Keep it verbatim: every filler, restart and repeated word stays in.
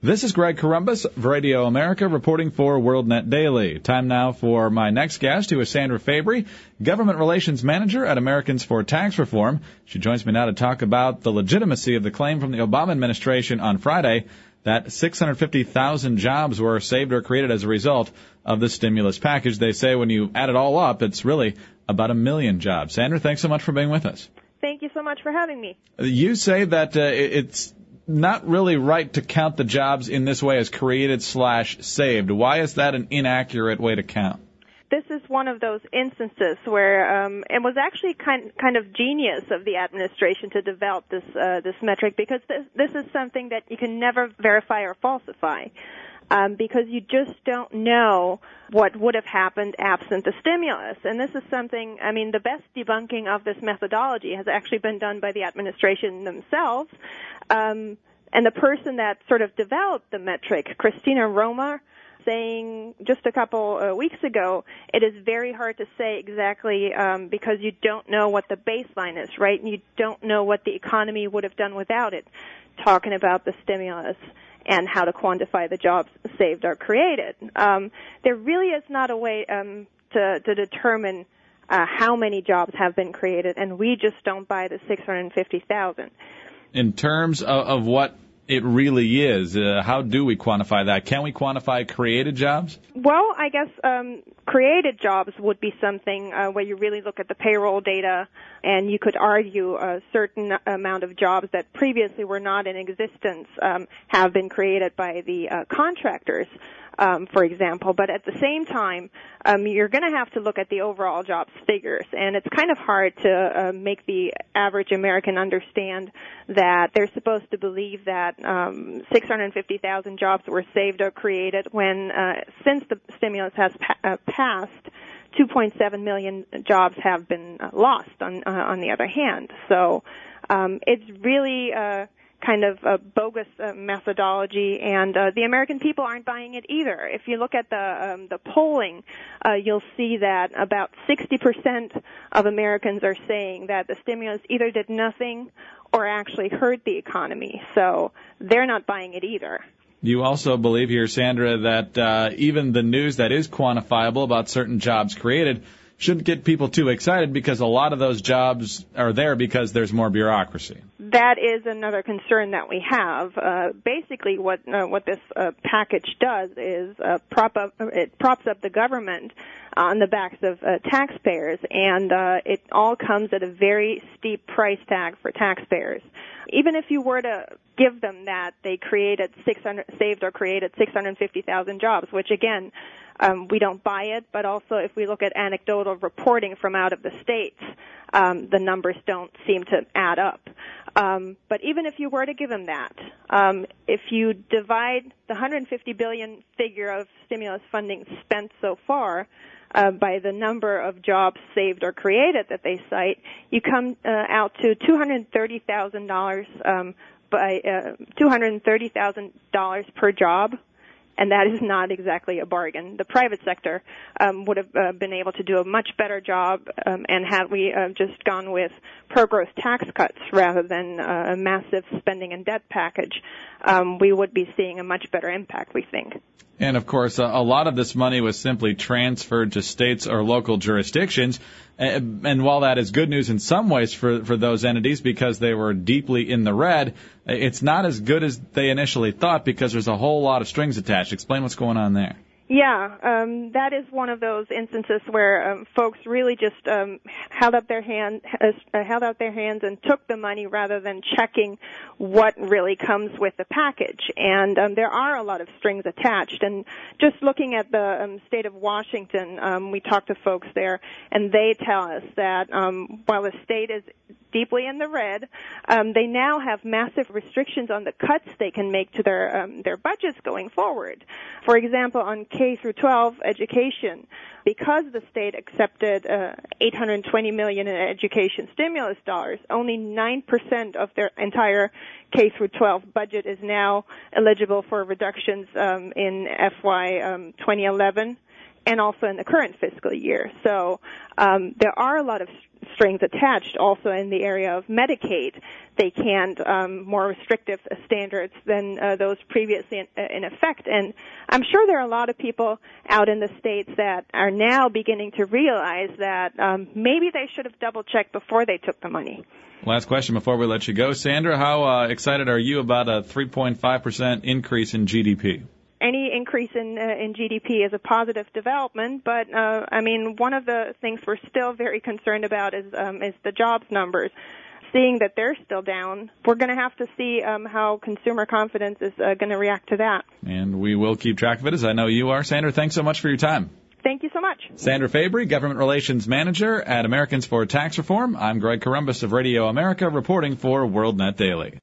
This is Greg Corombos of Radio America reporting for WorldNet Daily. Time now for my next guest, who is Sandra Fabry, Government Relations Manager at Americans for Tax Reform. She joins me now to talk about the legitimacy of the claim from the Obama administration on Friday that six hundred fifty thousand jobs were saved or created as a result of the stimulus package. They say when you add it all up, it's really about a million jobs. Sandra, thanks so much for being with us. Thank you so much for having me. You say that uh, it's not really right to count the jobs in this way as created slash saved. Why is that an inaccurate way to count? This is one of those instances where um, it was actually kind kind of genius of the administration to develop this uh, this metric, because this, this is something that you can never verify or falsify, um, because you just don't know what would have happened absent the stimulus. And this is something, I mean, the best debunking of this methodology has actually been done by the administration themselves. Um, and the person that sort of developed the metric, Christina Roma, saying just a couple uh, weeks ago, it is very hard to say exactly um, because you don't know what the baseline is, right? And you don't know what the economy would have done without it, talking about the stimulus and how to quantify the jobs saved or created. Um, there really is not a way um, to, to determine uh, how many jobs have been created, and we just don't buy the six hundred fifty thousand. In terms of, of what it really is, uh, how do we quantify that? Can we quantify created jobs? Well, I guess um, created jobs would be something uh, where you really look at the payroll data, and you could argue a certain amount of jobs that previously were not in existence um, have been created by the uh, contractors, um, for example. But at the same time, um, you're going to have to look at the overall jobs figures, and it's kind of hard to uh, make the average American understand that they're supposed to believe that um, six hundred fifty thousand jobs were saved or created when, uh, since the stimulus has pa- uh, passed, two point seven million jobs have been uh, lost on, uh, on the other hand. So um, it's really uh, kind of a bogus uh, methodology, and uh, the American people aren't buying it either. If you look at the um, the polling, uh, you'll see that about sixty percent of Americans are saying that the stimulus either did nothing or actually hurt the economy. So they're not buying it either. You also believe here, Sandra, that uh, even the news that is quantifiable about certain jobs created shouldn't get people too excited, because a lot of those jobs are there because there's more bureaucracy. That is another concern that we have. Uh, basically, what uh, what this uh, package does is uh, prop up it props up the government on the backs of uh, taxpayers, and uh, it all comes at a very steep price tag for taxpayers. Even if you were to give them that they created six hundred, saved or created six hundred fifty thousand jobs, which again, um, we don't buy it, but also if we look at anecdotal reporting from out of the states, um, the numbers don't seem to add up. Um, but even if you were to give them that, um, if you divide the one hundred fifty billion dollars figure of stimulus funding spent so far uh, by the number of jobs saved or created that they cite, you come uh, out to two hundred thirty thousand dollars um, by uh, two hundred thirty thousand dollars per job. And that is not exactly a bargain. The private sector um, would have uh, been able to do a much better job, um, and had we uh, just gone with pro-growth tax cuts rather than uh, a massive spending and debt package, um, we would be seeing a much better impact, we think. And, of course, a lot of this money was simply transferred to states or local jurisdictions. And while that is good news in some ways for, for those entities because they were deeply in the red, it's not as good as they initially thought because there's a whole lot of strings attached. Explain what's going on there. Yeah, um, that is one of those instances where um, folks really just um, held up their hand, uh, held out their hands and took the money rather than checking what really comes with the package. And um, there are a lot of strings attached. And just looking at the um, state of Washington, um, we talked to folks there, and they tell us that um, while the state is deeply in the red, um, they now have massive restrictions on the cuts they can make to their um, their budgets going forward. For example, on K through twelve education, because the state accepted uh, eight hundred twenty million dollars in education stimulus dollars, only nine percent of their entire K through twelve budget is now eligible for reductions um, in F Y um, twenty eleven. and also in the current fiscal year. So um, there are a lot of strings attached also in the area of Medicaid. They can't um, more restrictive standards than uh, those previously in, in effect. And I'm sure there are a lot of people out in the states that are now beginning to realize that um, maybe they should have double-checked before they took the money. Last question before we let you go. Sandra, how uh, excited are you about a three point five percent increase in G D P? Any increase in uh, in G D P is a positive development, but uh, I mean, one of the things we're still very concerned about is um, is the jobs numbers. Seeing that they're still down, we're going to have to see um, how consumer confidence is uh, going to react to that. And we will keep track of it, as I know you are. Sandra, thanks so much for your time. Thank you so much. Sandra Fabry, Government Relations Manager at Americans for Tax Reform. I'm Greg Corombos of Radio America, reporting for WorldNet Daily.